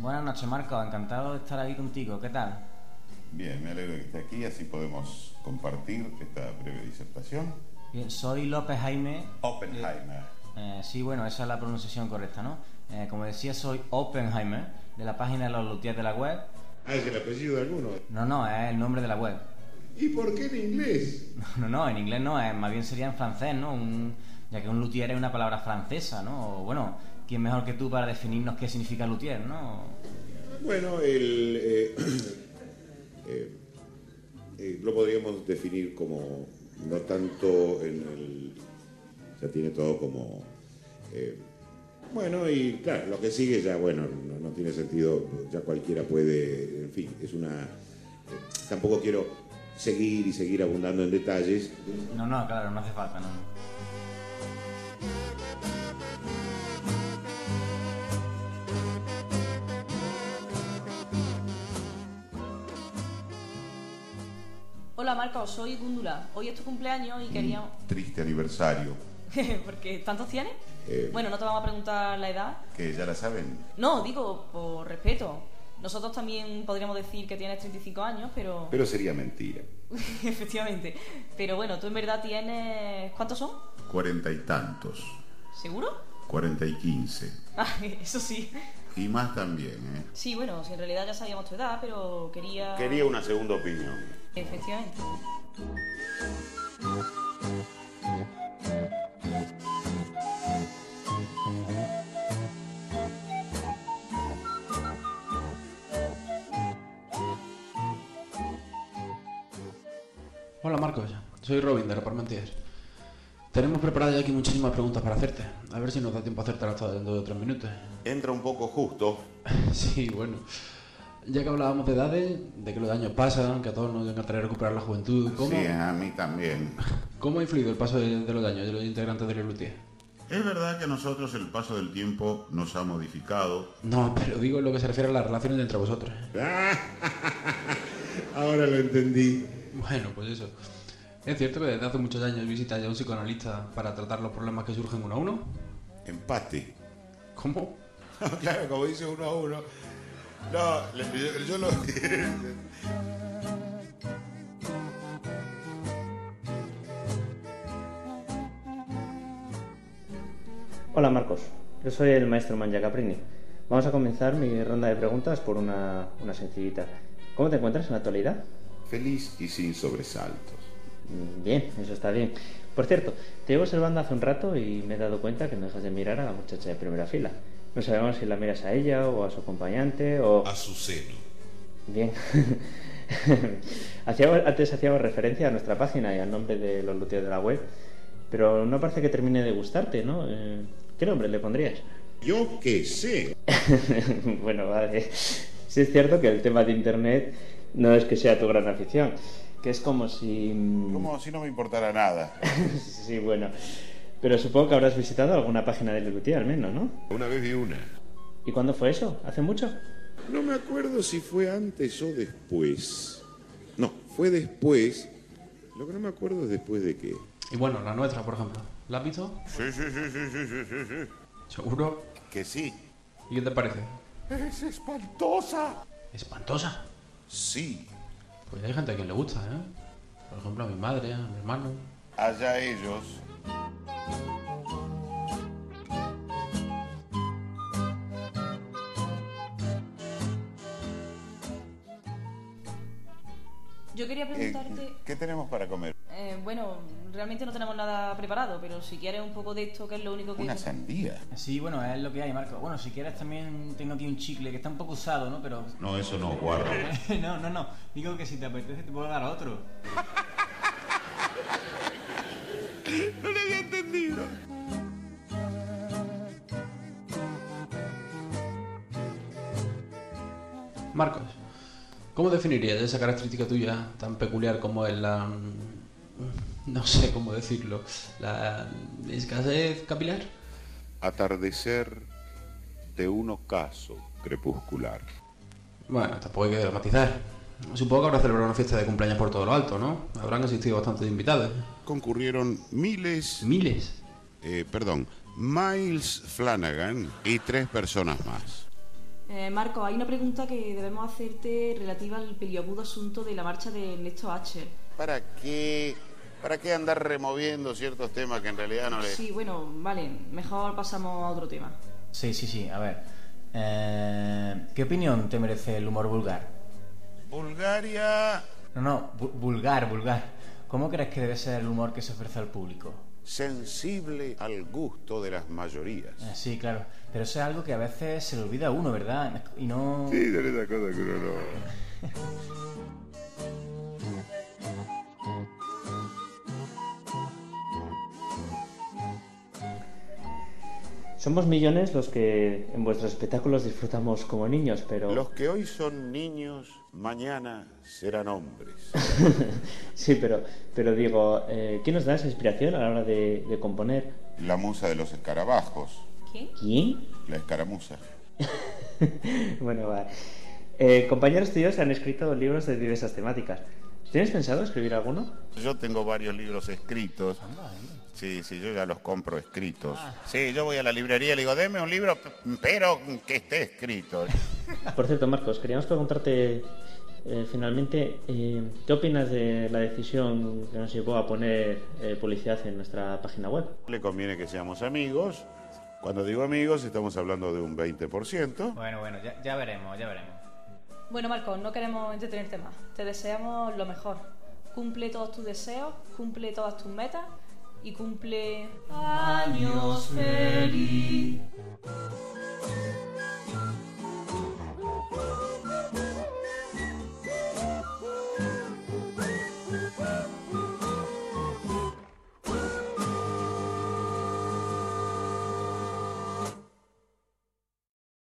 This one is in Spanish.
Buenas noches, Marcos. Encantado de estar aquí contigo. ¿Qué tal? Bien, me alegro de que esté aquí, así podemos compartir esta breve disertación. Bien, soy López Jaime. Oppenheimer. Sí, bueno, esa es la pronunciación correcta, ¿no? Como decía, soy Oppenheimer, de la página de los luthiers de la web. Ah, ¿es el apellido de alguno? No, es el nombre de la web. ¿Y por qué en inglés? No, en inglés no, más bien sería en francés, ¿no? Ya que un luthier es una palabra francesa, ¿no? O, bueno, ¿quién mejor que tú para definirnos qué significa luthier, ¿no? Bueno, lo podríamos definir como no tanto en el... Ya tiene todo como... bueno, y claro, lo que sigue ya, bueno, no tiene sentido, ya cualquiera puede, en fin, es una... tampoco quiero seguir abundando en detalles. No, claro, no hace falta, no. Hola Marcos, soy Gúndula. Hoy es tu cumpleaños y quería... Triste aniversario. ¿Porque tantos tienes? Eh. Bueno, no te vamos a preguntar la edad. ¿Que ya la saben? No, digo, por respeto. Nosotros también podríamos decir que tienes 35 años, pero... Pero sería mentira. Efectivamente. Pero bueno, tú en verdad tienes... ¿Cuántos son? 40 y tantos. ¿Seguro? 40 y 15. Ah, eso sí. Y más también, ¿eh? Sí, bueno, si en realidad ya sabíamos tu edad, pero quería... Quería una segunda opinión. Efectivamente. Hola Marcos, soy Robin de la Parmentier. Tenemos preparadas ya aquí muchísimas preguntas para hacerte. A ver si nos da tiempo a hacértelas todas dentro de 3 minutos. Entra un poco justo. Sí, bueno. Ya que hablábamos de edades, de que los años pasan, que a todos nos encantaría recuperar la juventud, Sí, a mí también. ¿Cómo ha influido el paso de los años de los integrantes de la Luthier? Es verdad que a nosotros el paso del tiempo nos ha modificado. No, pero digo en lo que se refiere a las relaciones entre vosotros. Ahora lo entendí. Bueno, pues eso. ¿Es cierto que desde hace muchos años visitas ya a un psicoanalista para tratar los problemas que surgen uno a uno? Empate. ¿Cómo? Claro, como dice uno a uno. No, yo lo... Hola Marcos, yo soy el maestro Manja Caprini. Vamos a comenzar mi ronda de preguntas por una sencillita. ¿Cómo te encuentras en la actualidad? Feliz y sin sobresaltos. Bien, eso está bien. Por cierto, te llevo observando hace un rato y me he dado cuenta que no dejas de mirar a la muchacha de primera fila. No sabemos si la miras a ella o a su acompañante o... A su seno. Bien. Antes hacíamos referencia a nuestra página y al nombre de los luthiers de la web, pero no parece que termine de gustarte, ¿no? ¿Qué nombre le pondrías? Yo qué sé. Bueno, vale. Sí es cierto que el tema de internet no es que sea tu gran afición, que es como si... Como si no me importara nada. Sí, bueno. Pero supongo que habrás visitado alguna página de luthier al menos, ¿no? Una vez vi una. ¿Y cuándo fue eso? ¿Hace mucho? No me acuerdo si fue antes o después. No, fue después. Lo que no me acuerdo es después de qué. Y bueno, la nuestra, por ejemplo. ¿La has visto? Sí. ¿Seguro? Que sí. ¿Y qué te parece? Es espantosa. ¿Espantosa? Sí. Pues hay gente a quien le gusta, ¿eh? Por ejemplo, a mi madre, a mi hermano. Allá ellos. Yo quería preguntarte... ¿Qué tenemos para comer? Bueno, realmente no tenemos nada preparado, pero si quieres un poco de esto, que es lo único que... Una sandía. Sí, bueno, es lo que hay, Marco. Bueno, si quieres también tengo aquí un chicle que está un poco usado, ¿no? Pero... No, eso no, guarda. No. Digo que si te apetece te puedo dar otro. No le había entendido. Marcos, ¿cómo definirías esa característica tuya tan peculiar como es la... no sé cómo decirlo, la escasez capilar? Atardecer de un ocaso crepuscular. Bueno, tampoco hay que dramatizar. Supongo que habrá celebrado una fiesta de cumpleaños por todo lo alto, ¿no? Habrán asistido bastantes invitados. Concurrieron miles... ¿Miles? Miles Flanagan y 3 personas más. Marco, hay una pregunta que debemos hacerte relativa al peliagudo asunto de la marcha de Ernesto Ascher. ¿Para qué andar removiendo ciertos temas que en realidad no le... Sí, bueno, vale, mejor pasamos a otro tema. Sí, a ver. ¿Qué opinión te merece el humor vulgar? Bulgaria... No, vulgar. ¿Cómo crees que debe ser el humor que se ofrece al público? sensible al gusto de las mayorías. Sí, claro. Pero eso es algo que a veces se le olvida a uno, ¿verdad? Y no... Sí, de esa cosa que uno no... Somos millones los que en vuestros espectáculos disfrutamos como niños, pero... Los que hoy son niños, mañana serán hombres. Sí, pero digo, ¿quién nos da esa inspiración a la hora de componer? La musa de los escarabajos. ¿Quién? La escaramuza. Bueno, va. Compañeros tuyos han escrito libros de diversas temáticas. ¿Tienes pensado escribir alguno? Yo tengo varios libros escritos. Sí, yo ya los compro escritos. Sí, yo voy a la librería y le digo, deme un libro, pero que esté escrito. Por cierto, Marcos, queríamos preguntarte finalmente, ¿qué opinas de la decisión que nos llevó a poner publicidad en nuestra página web? Le conviene que seamos amigos. Cuando digo amigos, estamos hablando de un 20%. Bueno, ya veremos. Bueno, Marcos, no queremos entretenerte más. Te deseamos lo mejor. Cumple todos tus deseos, cumple todas tus metas y cumple... ¡Años feliz!